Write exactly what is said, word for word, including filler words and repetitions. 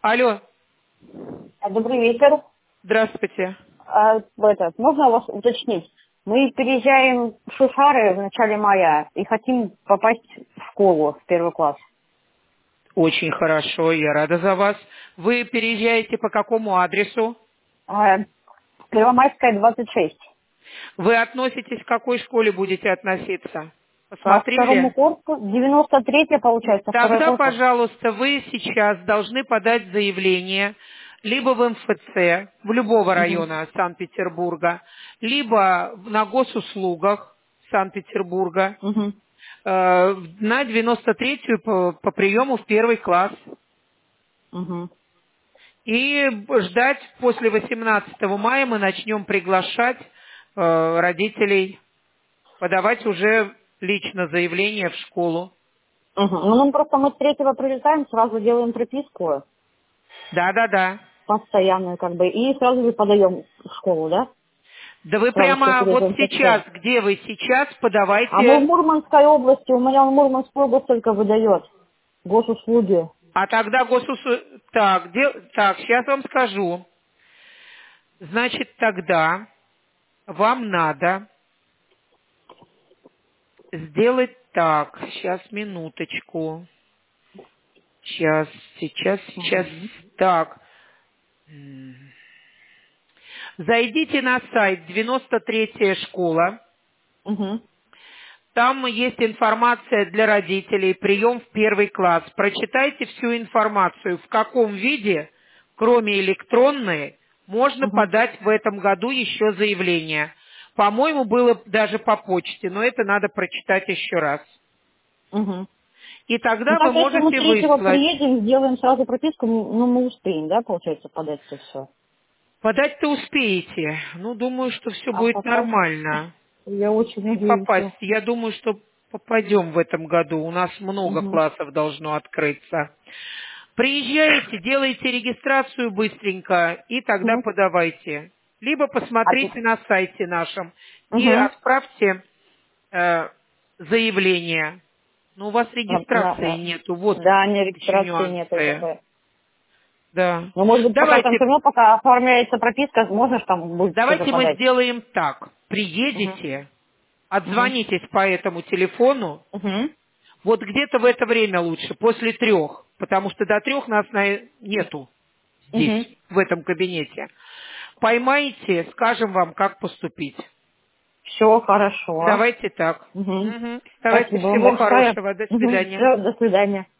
Алло, А, Добрый вечер. здравствуйте. А, это, можно вас уточнить? Мы переезжаем в Шушары в начале мая и хотим попасть в школу в первый класс. Очень хорошо, я рада за вас. Вы переезжаете по какому адресу? А, Первомайская, двадцать шесть. Вы относитесь, к какой школе будете относиться? Ко второму Посмотрели? корпусу, девяносто третья получается, второй Тогда, корпус. пожалуйста, вы сейчас должны подать заявление либо в эм эф цэ в любого Угу. района Санкт-Петербурга, либо на госуслугах Санкт-Петербурга Угу. э, на девяносто третью по, по приему в первый класс. Угу. И ждать после восемнадцатого мая мы начнем приглашать э, родителей, подавать уже лично заявление в школу. Угу. Ну, мы просто мы с третьего прилетаем, сразу делаем прописку Да-да-да. постоянную, как бы, и сразу же подаем в школу, да? Да вы Сразу все прямо вот перейдем в сейчас, МФЦ. где вы сейчас, А мы в подавайте. Мурманской области, у меня в Мурманской области только выдает госуслуги. А тогда госус... Так, де- так, сейчас вам скажу. Значит, тогда вам надо сделать так. Сейчас, минуточку. Сейчас, сейчас, сейчас. Угу. Так. М. Зайдите на сайт девяносто третья школа. Угу. Там есть информация для родителей, прием в первый класс. Прочитайте всю информацию, в каком виде, кроме электронной, можно Угу. подать в этом году еще заявление. По-моему, было даже по почте, но это надо прочитать еще раз. Угу. И Ну тогда вы так, если мы можете третьего выслать. приедем, сделаем сразу прописку, ну мы успеем, да, получается, подать это все. Подать-то успеете. Ну, думаю, что все А будет попасть, нормально. я очень И надеюсь, попасть. что... Я думаю, что попадем в этом году. У нас много Угу. классов должно открыться. Приезжаете, делаете регистрацию быстренько и тогда Угу. подавайте. Либо А ты... посмотрите на сайте нашем и Угу. отправьте э, заявление. Но у вас На, регистрации на- нету. Вот Да, не еще регистрации нет. нюансы. Это... Да. Ну, может быть, пока там Давайте, все равно, пока оформляется прописка, можно ж там будет что-то давайте мы подать. сделаем так. Угу. Приедете, Угу. отзвонитесь по этому телефону. Угу. Вот где-то в это время лучше, после трех, потому что до трех нас на- нету здесь, Угу. в этом кабинете. Поймаете, скажем вам, как поступить. Все хорошо. Давайте так. Угу. Мгм. Давайте, Спасибо вам всего большое. хорошего. До Угу. свидания. Все, до свидания.